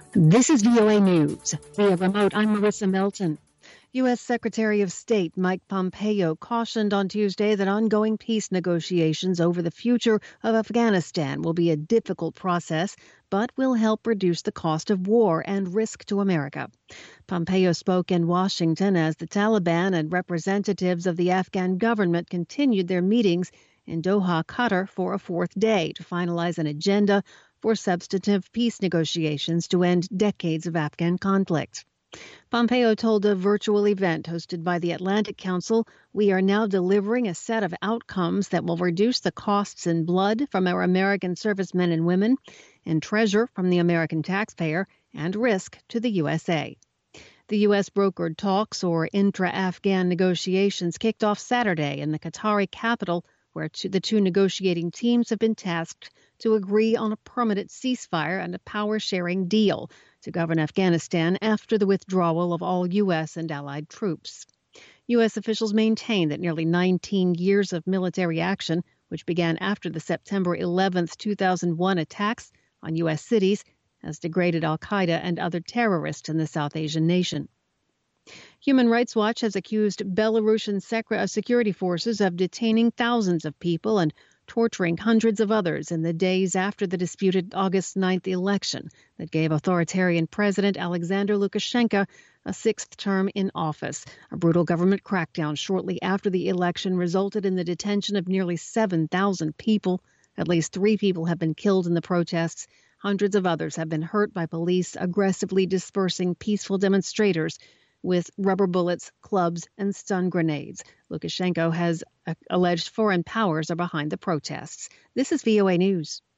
This is VOA News. Via remote, I'm Marissa Melton. U.S. Secretary of State Mike Pompeo cautioned on Tuesday that ongoing peace negotiations over the future of Afghanistan will be a difficult process, but will help reduce the cost of war and risk to America. Pompeo spoke in Washington as the Taliban and representatives of the Afghan government continued their meetings in Doha, Qatar, for a fourth day to finalize an agenda for substantive peace negotiations to end decades of Afghan conflict. Pompeo told a virtual event hosted by the Atlantic Council, "We are now delivering a set of outcomes that will reduce the costs in blood from our American servicemen and women, and treasure from the American taxpayer, and risk to the USA." The U.S. brokered talks or intra-Afghan negotiations kicked off Saturday in the Qatari capital, where the two negotiating teams have been tasked to agree on a permanent ceasefire and a power-sharing deal to govern Afghanistan after the withdrawal of all U.S. and allied troops. U.S. officials maintain that nearly 19 years of military action, which began after the September 11, 2001 attacks on U.S. cities, has degraded al-Qaeda and other terrorists in the South Asian nation. Human Rights Watch has accused Belarusian security forces of detaining thousands of people and torturing hundreds of others in the days after the disputed August 9th election that gave authoritarian President Alexander Lukashenko a sixth term in office. A brutal government crackdown shortly after the election resulted in the detention of nearly 7,000 people. At least 3 people have been killed in the protests. Hundreds of others have been hurt by police aggressively dispersing peaceful demonstrators with rubber bullets, clubs, and stun grenades. Lukashenko has alleged foreign powers are behind the protests. This is VOA News.